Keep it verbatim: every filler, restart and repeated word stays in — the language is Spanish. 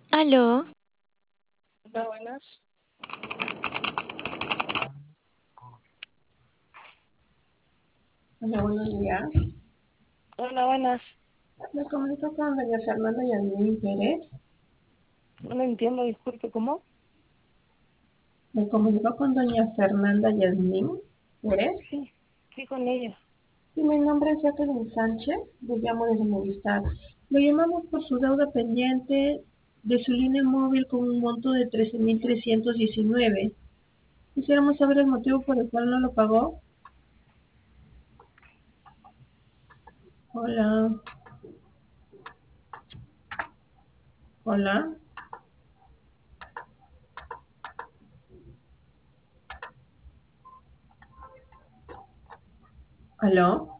Aló, Hola, buenas. Hola, buenos días. Hola, buenas. Me comunico con doña Fernanda Yasmín Pérez. No lo entiendo, disculpe, ¿cómo? Me comunico con doña Fernanda Yasmín Pérez. Sí, sí, con ella. Y mi nombre es Jacqueline Sánchez. Le llamo desde Movistar. Lo llamamos por su deuda pendiente de su línea móvil con un monto de trece mil trescientos diecinueve. Quisiéramos saber el motivo por el cual no lo pagó. Hola, hola, aló.